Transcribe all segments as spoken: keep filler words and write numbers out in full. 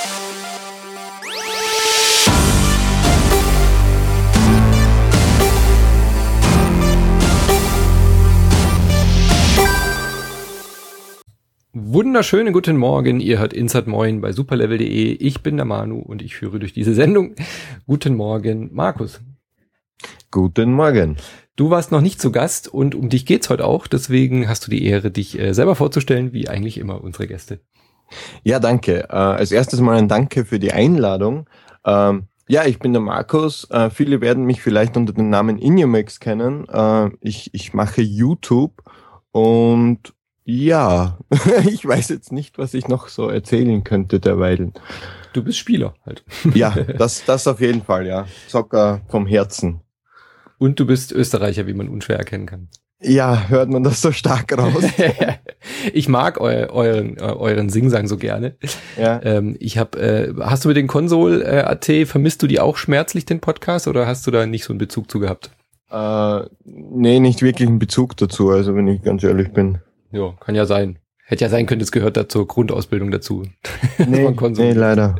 Wunderschönen guten Morgen, ihr hört Inside Moin bei superlevel punkt de. Ich bin der Manu und ich führe durch diese Sendung. Guten Morgen, Markus. Guten Morgen. Du warst noch nicht zu Gast und um dich geht's heute auch, deswegen hast du die Ehre, dich äh, selber vorzustellen, wie eigentlich immer unsere Gäste. Ja, danke. Äh, als erstes mal ein Danke für die Einladung. Ähm, ja, ich bin der Markus. Äh, viele werden mich vielleicht unter dem Namen Inumix kennen. Äh, ich, ich mache YouTube und ja, ich weiß jetzt nicht, was ich noch so erzählen könnte derweil. Du bist Spieler halt. Ja, das, das auf jeden Fall, ja. Zocker vom Herzen. Und du bist Österreicher, wie man unschwer erkennen kann. Ja, hört man das so stark raus? Ich mag eu, euren, euren Singsang so gerne. Ja. Ähm, ich hab, äh, hast du mit den Konsol äh, Punkt at, vermisst du die auch schmerzlich, den Podcast, oder hast du da nicht so einen Bezug zu gehabt? Äh, nee, nicht wirklich einen Bezug dazu, also wenn ich ganz ehrlich bin. Ja, kann ja sein. Hätte ja sein können, es gehört da zur Grundausbildung dazu. Nee, nee, leider.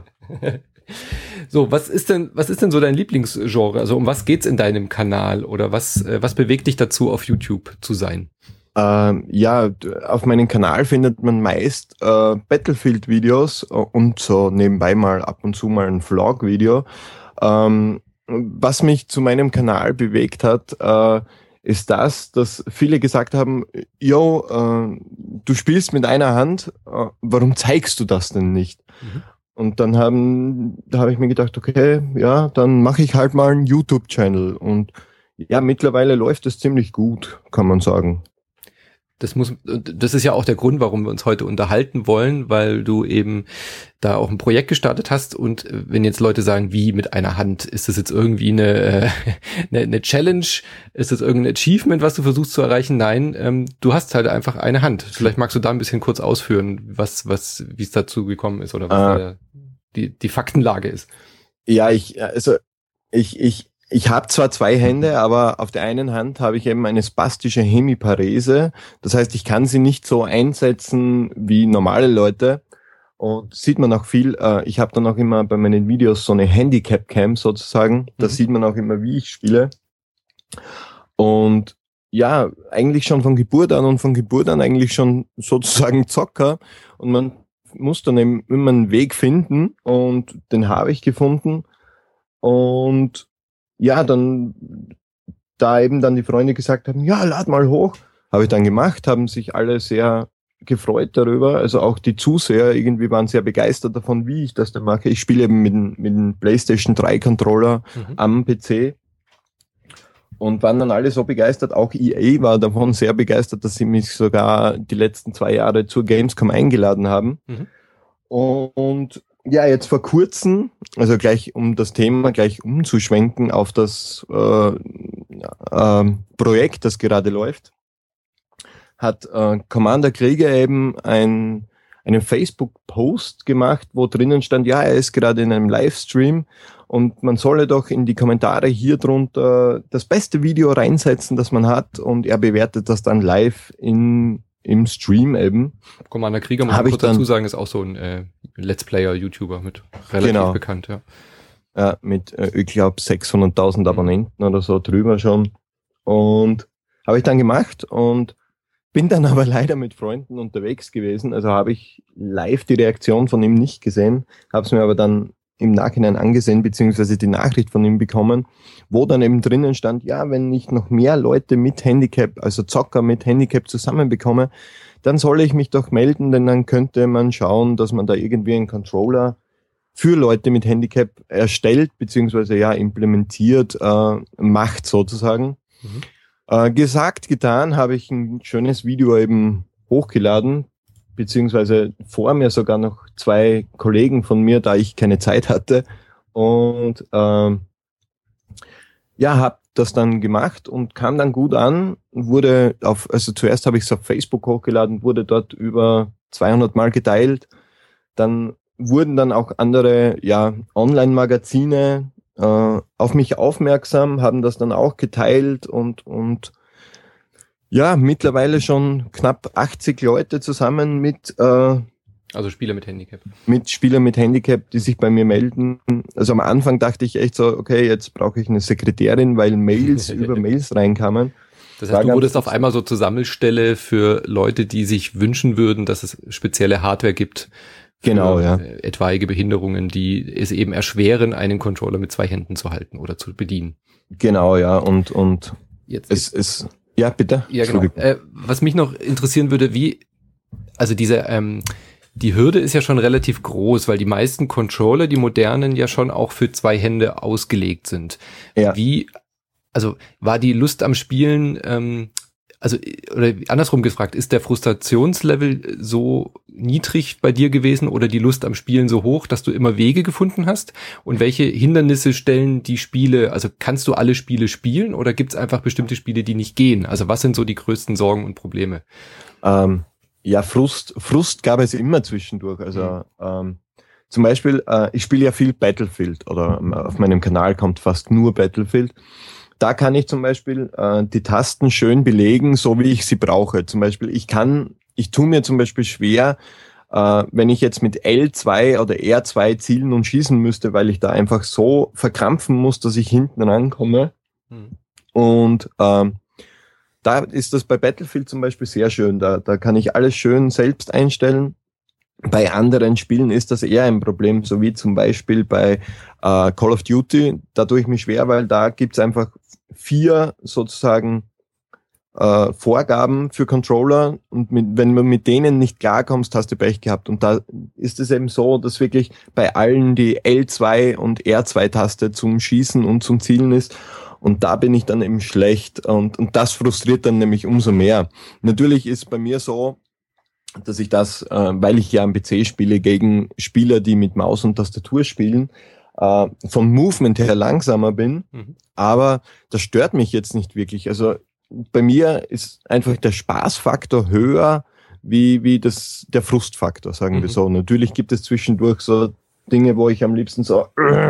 So, was ist denn, was ist denn so dein Lieblingsgenre? Also um was geht's in deinem Kanal oder was, äh, was bewegt dich dazu, auf YouTube zu sein? Ähm, ja, auf meinem Kanal findet man meist äh, Battlefield-Videos und so nebenbei mal ab und zu mal ein Vlog-Video. Ähm, was mich zu meinem Kanal bewegt hat, äh, ist das, dass viele gesagt haben, yo, äh, du spielst mit einer Hand, äh, warum zeigst du das denn nicht? Mhm. Und dann haben, da habe ich mir gedacht, okay, ja, dann mache ich halt mal einen YouTube-Channel. Und ja, mittlerweile läuft es ziemlich gut, kann man sagen. Das muss, das ist ja auch der Grund, warum wir uns heute unterhalten wollen, weil du eben da auch ein Projekt gestartet hast und wenn jetzt Leute sagen, wie mit einer Hand, ist das jetzt irgendwie eine, eine, eine Challenge? Ist das irgendein Achievement, was du versuchst zu erreichen? Nein, ähm, du hast halt einfach eine Hand. Vielleicht magst du da ein bisschen kurz ausführen, was, was, wie es dazu gekommen ist oder was ah. da die, die Faktenlage ist. Ja, ich, also, ich, ich, Ich habe zwar zwei Hände, aber auf der einen Hand habe ich eben eine spastische Hemiparese. Das heißt, ich kann sie nicht so einsetzen wie normale Leute. Und sieht man auch viel. Äh, ich habe dann auch immer bei meinen Videos so eine Handicap-Cam sozusagen. Da mhm. sieht man auch immer, wie ich spiele. Und ja, eigentlich schon von Geburt an und von Geburt an eigentlich schon sozusagen Zocker. Und man muss dann eben immer einen Weg finden. Und den habe ich gefunden. Und ja, dann, da eben dann die Freunde gesagt haben, ja, lad mal hoch, habe ich dann gemacht, haben sich alle sehr gefreut darüber, also auch die Zuseher irgendwie waren sehr begeistert davon, wie ich das dann mache. Ich spiele eben mit, mit dem PlayStation drei Controller mhm. am P C und waren dann alle so begeistert, auch E A war davon sehr begeistert, dass sie mich sogar die letzten zwei Jahre zur Gamescom eingeladen haben. Mhm. Und ja, jetzt vor kurzem, also gleich um das Thema gleich umzuschwenken auf das äh, äh, Projekt, das gerade läuft, hat äh, Commander Krieger eben ein, einen Facebook-Post gemacht, wo drinnen stand, ja, er ist gerade in einem Livestream und man solle doch in die Kommentare hier drunter das beste Video reinsetzen, das man hat, und er bewertet das dann live in im Stream eben. Commander Krieger, muss man kurz dazu sagen, ist auch so ein äh, Let's Player-YouTuber mit relativ genau. bekannt, ja. Ja, mit, äh, ich glaube, sechshunderttausend Abonnenten oder so drüber schon. Und habe ich dann gemacht und bin dann aber leider mit Freunden unterwegs gewesen. Also habe ich live die Reaktion von ihm nicht gesehen, habe es mir aber dann im Nachhinein angesehen, beziehungsweise die Nachricht von ihm bekommen, wo dann eben drinnen stand, ja, wenn ich noch mehr Leute mit Handicap, also Zocker mit Handicap zusammenbekomme, dann soll ich mich doch melden, denn dann könnte man schauen, dass man da irgendwie einen Controller für Leute mit Handicap erstellt, beziehungsweise ja implementiert, äh, macht sozusagen. Mhm. Äh, gesagt, getan, habe ich ein schönes Video eben hochgeladen, beziehungsweise vor mir sogar noch zwei Kollegen von mir, da ich keine Zeit hatte. Und ähm, ja, habe das dann gemacht und kam dann gut an. Wurde auf, also zuerst habe ich es auf Facebook hochgeladen, wurde dort über zweihundert Mal geteilt. Dann wurden dann auch andere ja Online-Magazine äh, auf mich aufmerksam, haben das dann auch geteilt und und ja, mittlerweile schon knapp achtzig Leute zusammen mit äh, Also Spieler mit Handicap. Mit Spielern mit Handicap, die sich bei mir melden. Also am Anfang dachte ich echt so, okay, jetzt brauche ich eine Sekretärin, weil Mails über Mails reinkamen. Das heißt, du wurdest auf einmal so zur Sammelstelle für Leute, die sich wünschen würden, dass es spezielle Hardware gibt. Für genau, ja. etwaige Behinderungen, die es eben erschweren, einen Controller mit zwei Händen zu halten oder zu bedienen. Genau, ja. Und, und jetzt es ist, ja, bitte. Ja, genau. Äh, was mich noch interessieren würde, wie, also diese, ähm, die Hürde ist ja schon relativ groß, weil die meisten Controller, die modernen, ja schon auch für zwei Hände ausgelegt sind. Ja. Wie, also war die Lust am Spielen, ähm, also oder andersrum gefragt, ist der Frustrationslevel so niedrig bei dir gewesen oder die Lust am Spielen so hoch, dass du immer Wege gefunden hast? Und welche Hindernisse stellen die Spiele, also kannst du alle Spiele spielen oder gibt es einfach bestimmte Spiele, die nicht gehen? Also was sind so die größten Sorgen und Probleme? Ähm, ja, Frust, Frust gab es immer zwischendurch. Also mhm. ähm, zum Beispiel, äh, ich spiele ja viel Battlefield oder auf meinem Kanal kommt fast nur Battlefield. Da kann ich zum Beispiel äh, die Tasten schön belegen, so wie ich sie brauche. Zum Beispiel, ich kann, ich tue mir zum Beispiel schwer, äh, wenn ich jetzt mit L zwei oder R zwei zielen und schießen müsste, weil ich da einfach so verkrampfen muss, dass ich hinten rankomme. Hm. Und ähm, da ist das bei Battlefield zum Beispiel sehr schön. Da, da kann ich alles schön selbst einstellen. Bei anderen Spielen ist das eher ein Problem, so wie zum Beispiel bei äh, Call of Duty. Da tue ich mich schwer, weil da gibt's einfach vier sozusagen äh, Vorgaben für Controller und mit, wenn du mit denen nicht klarkommst, hast du Pech gehabt. Und da ist es eben so, dass wirklich bei allen die L zwei und R zwei Taste zum Schießen und zum Zielen ist. Und da bin ich dann eben schlecht und, und das frustriert dann nämlich umso mehr. Natürlich ist bei mir so, dass ich das, äh, weil ich ja am P C spiele, gegen Spieler, die mit Maus und Tastatur spielen, äh, vom Movement her langsamer bin, mhm. aber das stört mich jetzt nicht wirklich. Also bei mir ist einfach der Spaßfaktor höher wie wie das der Frustfaktor, sagen mhm. wir so. Natürlich gibt es zwischendurch so Dinge, wo ich am liebsten so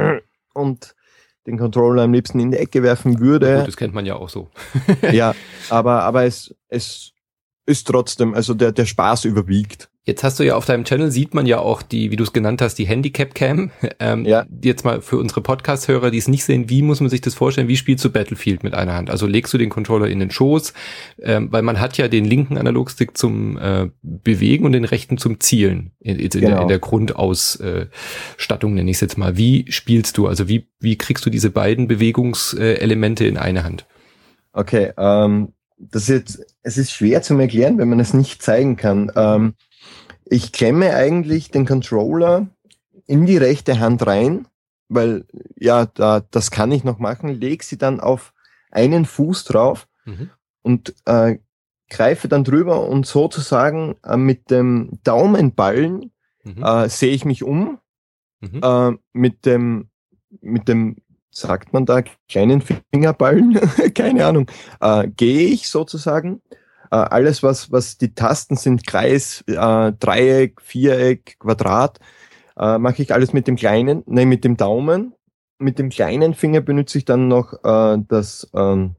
und den Controller am liebsten in die Ecke werfen würde. Gut, das kennt man ja auch so. Ja, aber aber es es ist trotzdem, also der der Spaß überwiegt. Jetzt hast du ja auf deinem Channel, sieht man ja auch die, wie du es genannt hast, die Handicap-Cam. Ähm, ja. Jetzt mal für unsere Podcast-Hörer, die es nicht sehen, wie muss man sich das vorstellen? Wie spielst du Battlefield mit einer Hand? Also legst du den Controller in den Schoß, ähm, weil man hat ja den linken Analogstick zum äh, Bewegen und den rechten zum Zielen in, in, genau. der, in der Grundausstattung, nenne ich es jetzt mal. Wie spielst du? Also wie wie kriegst du diese beiden Bewegungselemente in eine Hand? Okay, ähm, das ist jetzt, es ist schwer zu erklären, wenn man es nicht zeigen kann. Ähm, Ich klemme eigentlich den Controller in die rechte Hand rein, weil, ja, da, das kann ich noch machen, lege sie dann auf einen Fuß drauf mhm. und äh, greife dann drüber und sozusagen äh, mit dem Daumenballen mhm. äh, sehe ich mich um, mhm. äh, mit dem, mit dem, sagt man da, kleinen Fingerballen, keine Ahnung, äh, gehe ich sozusagen. Uh, alles, was was die Tasten sind, Kreis, uh, Dreieck, Viereck, Quadrat, uh, mache ich alles mit dem kleinen, nein, mit dem Daumen. Mit dem kleinen Finger benutze ich dann noch uh, das, uh,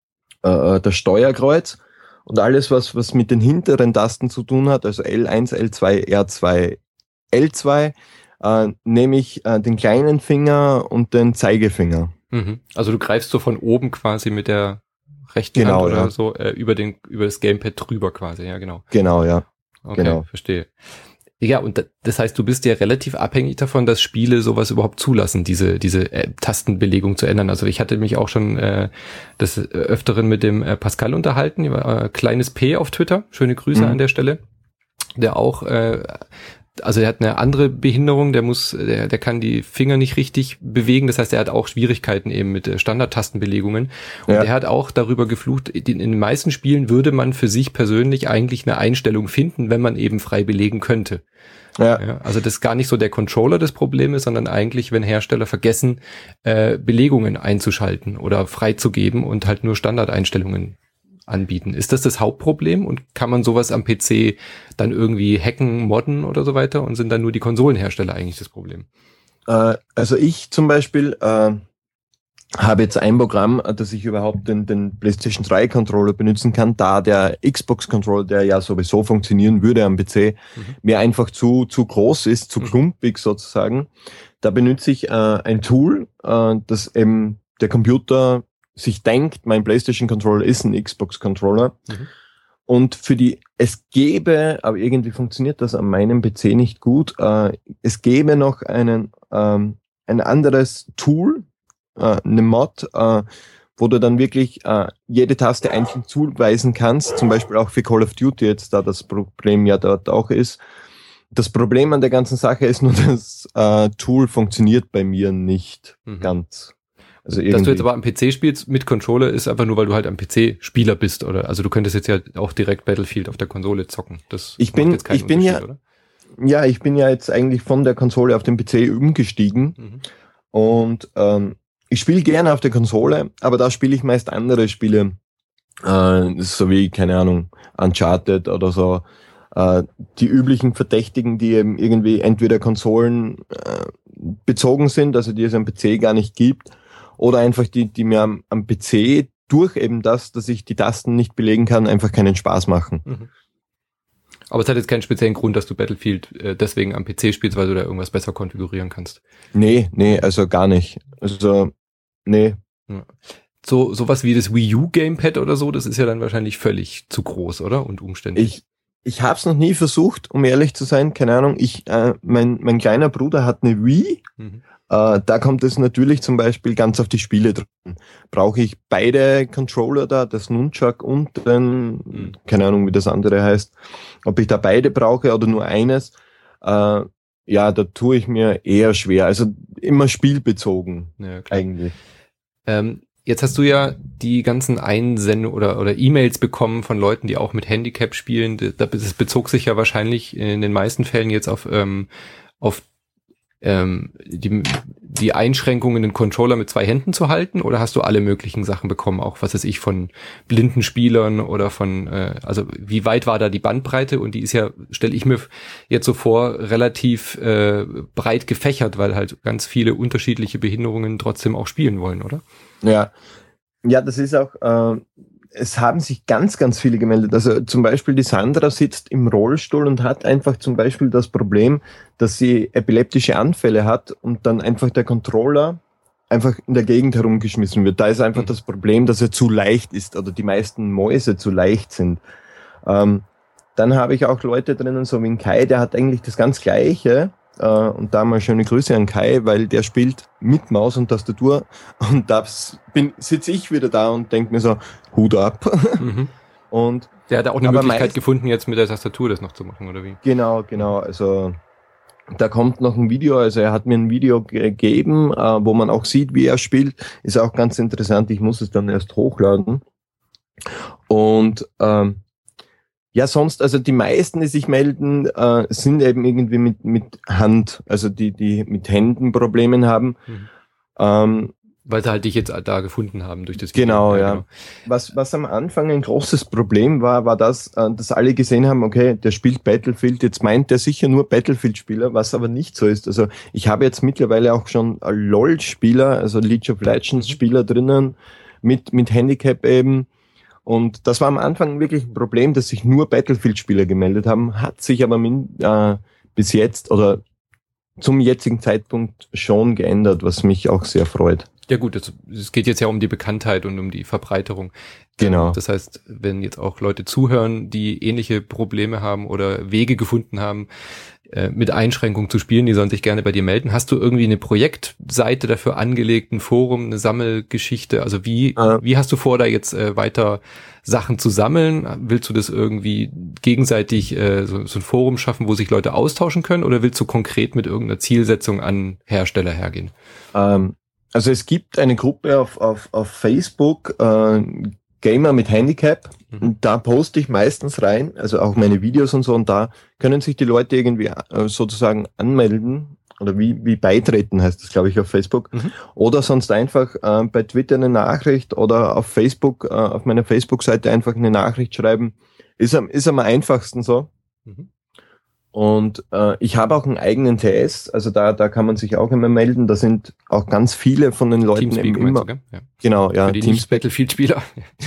uh, das Steuerkreuz und alles, was was mit den hinteren Tasten zu tun hat, also L eins, L zwei, R zwei, L zwei, uh, nehme ich uh, den kleinen Finger und den Zeigefinger. Mhm. Also du greifst so von oben quasi mit der rechten genau, Hand oder ja. so äh, über den über das Gamepad drüber quasi, ja genau. Genau, ja. Okay, genau. Verstehe. Ja, und das heißt, du bist ja relativ abhängig davon, dass Spiele sowas überhaupt zulassen, diese diese äh, Tastenbelegung zu ändern. Also ich hatte mich auch schon äh, des Öfteren mit dem äh, Pascal unterhalten, äh, kleines P auf Twitter, schöne Grüße mhm. an der Stelle, der auch äh, also er hat eine andere Behinderung, der muss, der, der kann die Finger nicht richtig bewegen, das heißt, er hat auch Schwierigkeiten eben mit Standardtastenbelegungen. Und ja. er hat auch darüber geflucht, in den meisten Spielen würde man für sich persönlich eigentlich eine Einstellung finden, wenn man eben frei belegen könnte. Ja. Ja, also das ist gar nicht so der Controller das Problem ist, sondern eigentlich, wenn Hersteller vergessen, äh, Belegungen einzuschalten oder freizugeben und halt nur Standardeinstellungen anbieten. Ist das das Hauptproblem und kann man sowas am P C dann irgendwie hacken, modden oder so weiter und sind dann nur die Konsolenhersteller eigentlich das Problem? Äh, also ich zum Beispiel äh, habe jetzt ein Programm, dass ich überhaupt den, den PlayStation drei Controller benutzen kann, da der Xbox Controller, der ja sowieso funktionieren würde am P C, mhm. mir einfach zu, zu groß ist, zu mhm. klumpig sozusagen. Da benutze ich äh, ein Tool, äh, das eben der Computer sich denkt, mein PlayStation Controller ist ein Xbox Controller. Mhm. Und für die, es gäbe, aber irgendwie funktioniert das an meinem P C nicht gut, äh, es gäbe noch einen, ähm, ein anderes Tool, äh, eine Mod, äh, wo du dann wirklich äh, jede Taste einzeln zuweisen kannst, zum Beispiel auch für Call of Duty jetzt, da das Problem ja dort auch ist. Das Problem an der ganzen Sache ist nur, das äh, Tool funktioniert bei mir nicht mhm. ganz. Also dass du jetzt aber am P C spielst mit Controller ist einfach nur, weil du halt am P C-Spieler bist, oder? Also du könntest jetzt ja auch direkt Battlefield auf der Konsole zocken. Das ich bin, jetzt keinen ich bin ja, oder? Ja, ich bin ja jetzt eigentlich von der Konsole auf den P C umgestiegen mhm. und ähm, ich spiele gerne auf der Konsole, aber da spiele ich meist andere Spiele, äh, so wie, keine Ahnung, Uncharted oder so, äh, die üblichen Verdächtigen, die eben irgendwie entweder Konsolen äh, bezogen sind, also die es am P C gar nicht gibt, oder einfach die, die mir am, am P C durch eben das, dass ich die Tasten nicht belegen kann, einfach keinen Spaß machen. Mhm. Aber es hat jetzt keinen speziellen Grund, dass du Battlefield äh, deswegen am P C spielst, weil du da irgendwas besser konfigurieren kannst. Nee, nee, also gar nicht. Also, nee. Ja. So, sowas wie das Wii U Gamepad oder so, das ist ja dann wahrscheinlich völlig zu groß, oder? Und umständlich. Ich, ich hab's noch nie versucht, um ehrlich zu sein, keine Ahnung. Ich, äh, mein, mein kleiner Bruder hat eine Wii. Mhm. Uh, da kommt es natürlich zum Beispiel ganz auf die Spiele dran. Brauche ich beide Controller da, das Nunchuck und den, mhm. keine Ahnung, wie das andere heißt, ob ich da beide brauche oder nur eines, uh, ja, da tue ich mir eher schwer. Also immer spielbezogen, ja, eigentlich. Ähm, jetzt hast du ja die ganzen Einsendungen oder, oder E-Mails bekommen von Leuten, die auch mit Handicap spielen. Das bezog sich ja wahrscheinlich in den meisten Fällen jetzt auf, ähm, auf Ähm, die, die Einschränkungen, den Controller mit zwei Händen zu halten, oder hast du alle möglichen Sachen bekommen, auch was weiß ich, von blinden Spielern oder von, äh, also wie weit war da die Bandbreite? Und die ist ja, stelle ich mir jetzt so vor, relativ äh, breit gefächert, weil halt ganz viele unterschiedliche Behinderungen trotzdem auch spielen wollen, oder? Ja, ja, das ist auch, äh, es haben sich ganz, ganz viele gemeldet. Also zum Beispiel die Sandra sitzt im Rollstuhl und hat einfach zum Beispiel das Problem, dass sie epileptische Anfälle hat und dann einfach der Controller einfach in der Gegend herumgeschmissen wird. Da ist einfach mhm. das Problem, dass er zu leicht ist oder die meisten Mäuse zu leicht sind. Ähm, dann habe ich auch Leute drinnen, so wie ein Kai, der hat eigentlich das ganz Gleiche. Uh, und da mal schöne Grüße an Kai, weil der spielt mit Maus und Tastatur und da bin sitze ich wieder da und denke mir so, Hut ab. Mhm. Und der hat auch eine Möglichkeit meist, gefunden, jetzt mit der Tastatur das noch zu machen, oder wie? Genau, genau. Also da kommt noch ein Video, also er hat mir ein Video gegeben, uh, wo man auch sieht, wie er spielt. Ist auch ganz interessant, ich muss es dann erst hochladen. Und ähm, ja, sonst, also die meisten, die sich melden, äh, sind eben irgendwie mit mit Hand, also die die mit Händen Problemen haben. Mhm. Ähm, Weil sie halt dich jetzt da gefunden haben durch das Video. Genau, ja. Genau. Was was am Anfang ein großes Problem war, war das, äh, dass alle gesehen haben, okay, der spielt Battlefield, jetzt meint der sicher nur Battlefield-Spieler, was aber nicht so ist. Also ich habe jetzt mittlerweile auch schon LOL-Spieler, also League of Legends-Spieler drinnen, mit mit Handicap eben. Und das war am Anfang wirklich ein Problem, dass sich nur Battlefield-Spieler gemeldet haben, hat sich aber min, äh, bis jetzt oder zum jetzigen Zeitpunkt schon geändert, was mich auch sehr freut. Ja gut, es geht jetzt ja um die Bekanntheit und um die Verbreiterung. Genau. Das heißt, wenn jetzt auch Leute zuhören, die ähnliche Probleme haben oder Wege gefunden haben, mit Einschränkungen zu spielen, die sollen sich gerne bei dir melden. Hast du irgendwie eine Projektseite dafür angelegt, ein Forum, eine Sammelgeschichte? Also wie äh. wie hast du vor, da jetzt äh, weiter Sachen zu sammeln? Willst du das irgendwie gegenseitig äh, so, so ein Forum schaffen, wo sich Leute austauschen können? Oder willst du konkret mit irgendeiner Zielsetzung an Hersteller hergehen? Ähm, also es gibt eine Gruppe auf auf, auf Facebook, äh, Gamer mit Handicap, und da poste ich meistens rein, also auch meine Videos und so, und da können sich die Leute irgendwie äh, sozusagen anmelden oder wie wie beitreten heißt das, glaube ich, auf Facebook, mhm. oder sonst einfach äh, bei Twitter eine Nachricht oder auf Facebook, äh, auf meiner Facebook-Seite einfach eine Nachricht schreiben, ist am ist am einfachsten so. Mhm. Und äh, ich habe auch einen eigenen T S, also da, da kann man sich auch immer melden. Da sind auch ganz viele von den Leuten Teamspeak eben immer. du, ja. Genau, ja. Für die Nicht-Battlefield-Spieler.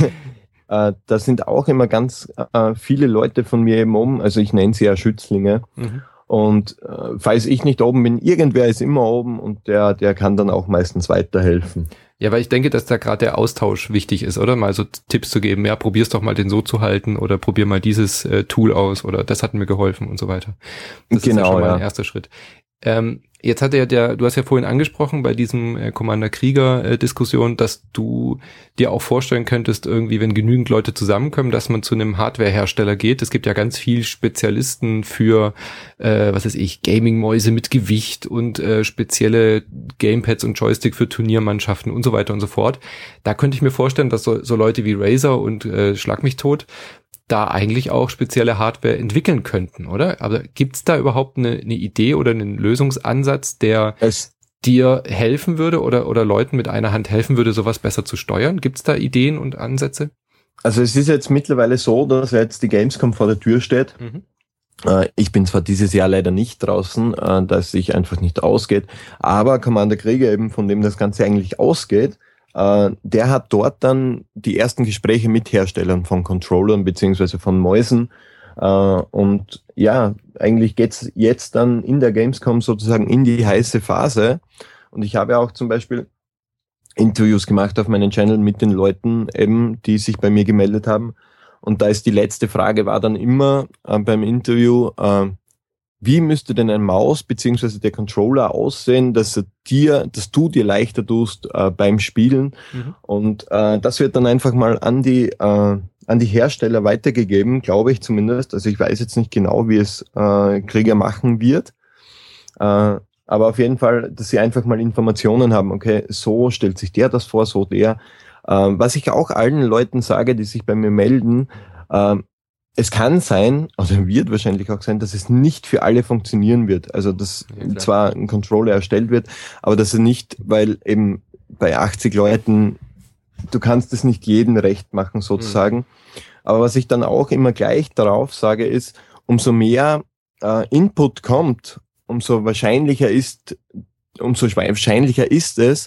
äh, da sind auch immer ganz äh, viele Leute von mir eben oben, also ich nenne sie ja Schützlinge. Mhm. Und äh, falls ich nicht oben bin, irgendwer ist immer oben und der, der kann dann auch meistens weiterhelfen. Ja, weil ich denke, dass da gerade der Austausch wichtig ist, oder? Mal so Tipps zu geben, ja, probier's doch mal den so zu halten oder probier mal dieses äh, Tool aus oder das hat mir geholfen und so weiter. Das genau, ist ja schon mal ja. ein erster Schritt. Ähm, jetzt hat er der, du hast ja vorhin angesprochen bei diesem äh, Commander Krieger äh, Diskussion, dass du dir auch vorstellen könntest, irgendwie, wenn genügend Leute zusammenkommen, dass man zu einem Hardwarehersteller geht. Es gibt ja ganz viel Spezialisten für, äh, was weiß ich, Gaming-Mäuse mit Gewicht und äh, spezielle Gamepads und Joystick für Turniermannschaften und so weiter und so fort. Da könnte ich mir vorstellen, dass so, so Leute wie Razer und äh, Schlag mich tot da eigentlich auch spezielle Hardware entwickeln könnten, oder? Aber gibt's da überhaupt eine, eine Idee oder einen Lösungsansatz, der es dir helfen würde oder, oder Leuten mit einer Hand helfen würde, sowas besser zu steuern? Gibt's da Ideen und Ansätze? Also es ist jetzt mittlerweile so, dass jetzt die Gamescom vor der Tür steht. Mhm. Äh, ich bin zwar dieses Jahr leider nicht draußen, äh, da es sich einfach nicht ausgeht, aber Commander Krieger eben, von dem das Ganze eigentlich ausgeht, Uh, der hat dort dann die ersten Gespräche mit Herstellern von Controllern beziehungsweise von Mäusen. Uh, und ja, eigentlich geht's jetzt dann in der Gamescom sozusagen in die heiße Phase. Und ich habe auch zum Beispiel Interviews gemacht auf meinem Channel mit den Leuten eben, die sich bei mir gemeldet haben. Und da ist die letzte Frage war dann immer uh, beim Interview, uh, wie müsste denn ein Maus beziehungsweise der Controller aussehen, dass er dir, dass du dir leichter tust äh, beim Spielen? Mhm. Und äh, das wird dann einfach mal an die äh, an die Hersteller weitergegeben, glaube ich zumindest. Also ich weiß jetzt nicht genau, wie es äh, Krieger machen wird, äh, aber auf jeden Fall, dass sie einfach mal Informationen haben. Okay, so stellt sich der das vor, so der. Äh, was ich auch allen Leuten sage, die sich bei mir melden. Äh, Es kann sein, oder wird wahrscheinlich auch sein, dass es nicht für alle funktionieren wird. Also, dass ja, zwar ein Controller erstellt wird, aber dass er nicht, weil eben bei achtzig Leuten, du kannst es nicht jedem recht machen sozusagen. Mhm. Aber was ich dann auch immer gleich darauf sage ist, umso mehr äh, Input kommt, umso wahrscheinlicher ist, umso wahrscheinlicher ist es,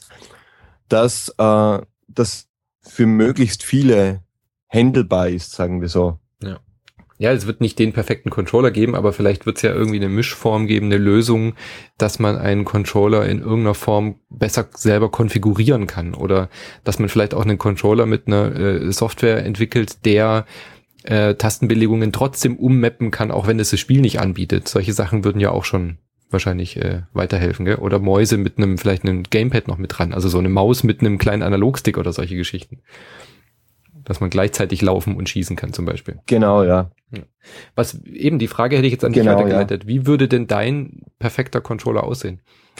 dass äh, das für möglichst viele handelbar ist, sagen wir so. Ja. Ja, es wird nicht den perfekten Controller geben, aber vielleicht wird es ja irgendwie eine Mischform geben, eine Lösung, dass man einen Controller in irgendeiner Form besser selber konfigurieren kann oder dass man vielleicht auch einen Controller mit einer äh, Software entwickelt, der äh, Tastenbelegungen trotzdem ummappen kann, auch wenn es das Spiel nicht anbietet. Solche Sachen würden ja auch schon wahrscheinlich äh, weiterhelfen, gell? Oder Mäuse mit einem, vielleicht einem Gamepad noch mit dran, also so eine Maus mit einem kleinen Analogstick oder solche Geschichten. Dass man gleichzeitig laufen und schießen kann zum Beispiel. Genau, ja. Was eben, die Frage hätte ich jetzt an dich genau, weitergeleitet. Ja. Wie würde denn dein perfekter Controller aussehen?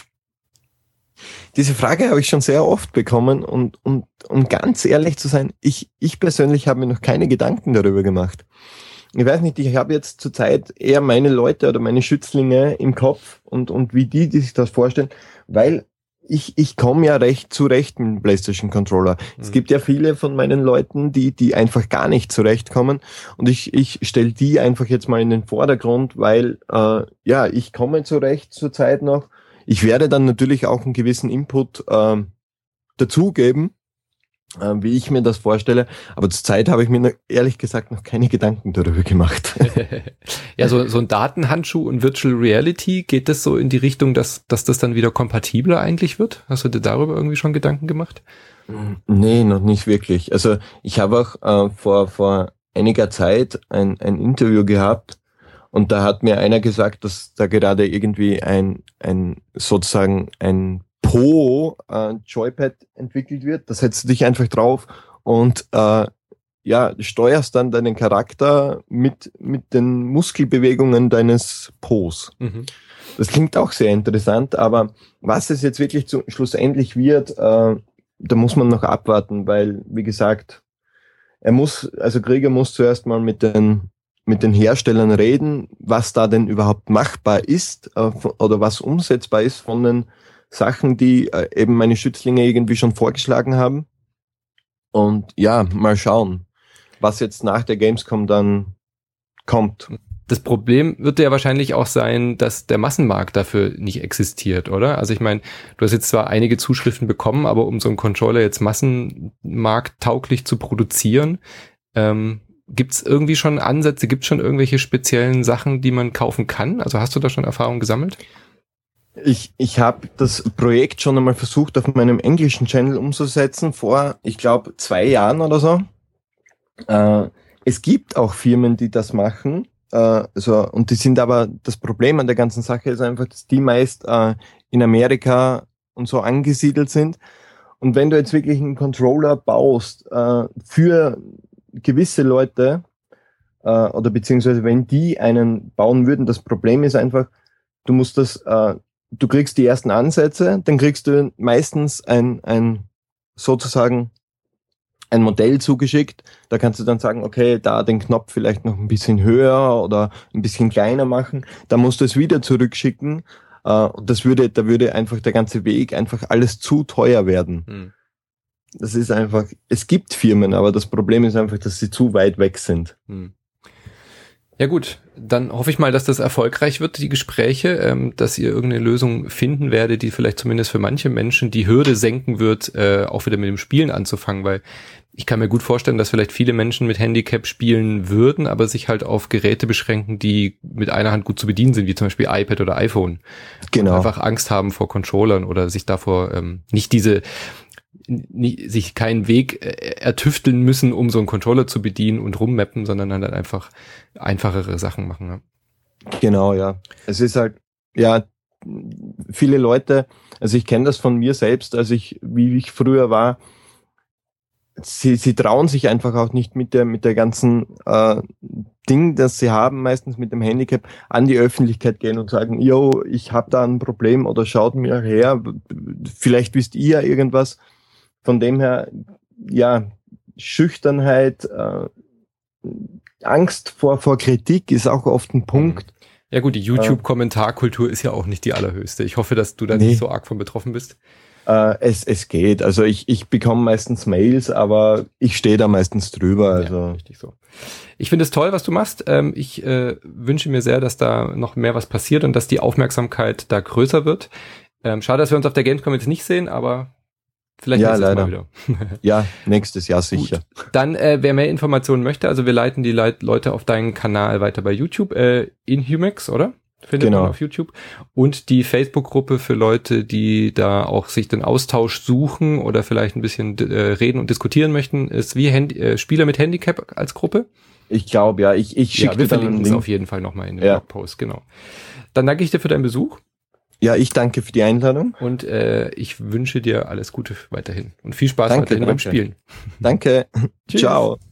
Diese Frage habe ich schon sehr oft bekommen und, und um ganz ehrlich zu sein, ich, ich persönlich habe mir noch keine Gedanken darüber gemacht. Ich weiß nicht, ich habe jetzt zurzeit eher meine Leute oder meine Schützlinge im Kopf und, und wie die, die sich das vorstellen, weil Ich, ich komme ja recht zurecht mit dem PlayStation-Controller. Mhm. Es gibt ja viele von meinen Leuten, die die einfach gar nicht zurechtkommen. Und ich, ich stelle die einfach jetzt mal in den Vordergrund, weil äh, ja, ich komme zurecht zurzeit noch. Ich werde dann natürlich auch einen gewissen Input äh, dazugeben, äh, wie ich mir das vorstelle. Aber zurzeit habe ich mir noch, ehrlich gesagt noch keine Gedanken darüber gemacht. Ja, so, so ein Datenhandschuh und Virtual Reality, geht das so in die Richtung, dass, dass das dann wieder kompatibler eigentlich wird? Hast du dir darüber irgendwie schon Gedanken gemacht? Nee, noch nicht wirklich. Also ich habe auch äh, vor vor einiger Zeit ein, ein Interview gehabt und da hat mir einer gesagt, dass da gerade irgendwie ein, ein sozusagen ein Po äh, Joypad entwickelt wird. Da setzt du dich einfach drauf und äh, ja, steuerst dann deinen Charakter mit mit den Muskelbewegungen deines Pos. Mhm. Das klingt auch sehr interessant, aber was es jetzt wirklich zu, schlussendlich wird, äh, da muss man noch abwarten, weil, wie gesagt, er muss, also Krieger muss zuerst mal mit den mit den Herstellern reden, was da denn überhaupt machbar ist äh, oder was umsetzbar ist von den Sachen, die äh, eben meine Schützlinge irgendwie schon vorgeschlagen haben. Und ja, mal schauen, was jetzt nach der Gamescom dann kommt. das Problem wird ja wahrscheinlich auch sein, dass der Massenmarkt dafür nicht existiert, oder? Also ich meine, du hast jetzt zwar einige Zuschriften bekommen, aber um so einen Controller jetzt massenmarkttauglich zu produzieren, ähm, gibt es irgendwie schon Ansätze, gibt es schon irgendwelche speziellen Sachen, die man kaufen kann? Also hast du da schon Erfahrung gesammelt? Ich, ich habe das Projekt schon einmal versucht, auf meinem englischen Channel umzusetzen, vor, ich glaube, zwei Jahren oder so. Äh, es gibt auch Firmen, die das machen. Äh, so, und die sind aber, das Problem an der ganzen Sache ist einfach, dass die meist äh, in Amerika und so angesiedelt sind. Und wenn du jetzt wirklich einen Controller baust äh, für gewisse Leute, äh, oder beziehungsweise wenn die einen bauen würden, das Problem ist einfach, du musst das, äh, du kriegst die ersten Ansätze, dann kriegst du meistens ein, ein sozusagen ein Modell zugeschickt. Da kannst du dann sagen, okay, da den Knopf vielleicht noch ein bisschen höher oder ein bisschen kleiner machen. Da musst du es wieder zurückschicken. Uh, das würde, da würde einfach der ganze Weg einfach alles zu teuer werden. Hm. Das ist einfach, es gibt Firmen, aber das Problem ist einfach, dass sie zu weit weg sind. Hm. Ja gut, dann hoffe ich mal, dass das erfolgreich wird, die Gespräche, ähm, dass ihr irgendeine Lösung finden werdet, die vielleicht zumindest für manche Menschen die Hürde senken wird, äh, auch wieder mit dem Spielen anzufangen, weil ich kann mir gut vorstellen, dass vielleicht viele Menschen mit Handicap spielen würden, aber sich halt auf Geräte beschränken, die mit einer Hand gut zu bedienen sind, wie zum Beispiel iPad oder iPhone. Genau. Einfach Angst haben vor Controllern oder sich davor ähm, nicht diese Nie, sich keinen Weg äh, ertüfteln müssen, um so einen Controller zu bedienen und rummappen, sondern dann halt einfach einfachere Sachen machen. Ja. Genau, ja. Es ist halt, ja, viele Leute, also ich kenne das von mir selbst, als ich, wie ich früher war, sie, sie trauen sich einfach auch nicht mit der, mit der ganzen äh, Ding, das sie haben, meistens mit dem Handicap, an die Öffentlichkeit gehen und sagen, yo, ich habe da ein Problem oder schaut mir her, vielleicht wisst ihr irgendwas. Von dem her, ja, Schüchternheit, äh, Angst vor, vor Kritik ist auch oft ein Punkt. Ja gut, die YouTube-Kommentarkultur ist ja auch nicht die allerhöchste. Ich hoffe, dass du da nee. nicht so arg von betroffen bist. Äh, es, es geht. Also ich, ich bekomme meistens Mails, aber ich stehe da meistens drüber. Also. Ja, richtig so. Ich finde es toll, was du machst. Ähm, ich äh, wünsche mir sehr, dass da noch mehr was passiert und dass die Aufmerksamkeit da größer wird. Ähm, schade, dass wir uns auf der Gamescom jetzt nicht sehen, aber vielleicht ja, nächstes leider. Mal wieder. Ja, nächstes Jahr sicher. Gut. Dann, äh, wer mehr Informationen möchte, also wir leiten die Leit- Leute auf deinen Kanal weiter bei YouTube, äh, Inhumex, oder? Findet genau. man auf YouTube. Und die Facebook-Gruppe für Leute, die da auch sich den Austausch suchen oder vielleicht ein bisschen äh, reden und diskutieren möchten, ist wie Hand- äh, Spieler mit Handicap als Gruppe. Ich glaube, ja. Ich, ich schicke ja, wir verlinken es auf jeden Fall nochmal in den ja. Blogpost, genau. Dann danke ich dir für deinen Besuch. Ja, ich danke für die Einladung. Und äh, ich wünsche dir alles Gute weiterhin. Und viel Spaß danke, weiterhin danke. beim Spielen. Danke. Ciao.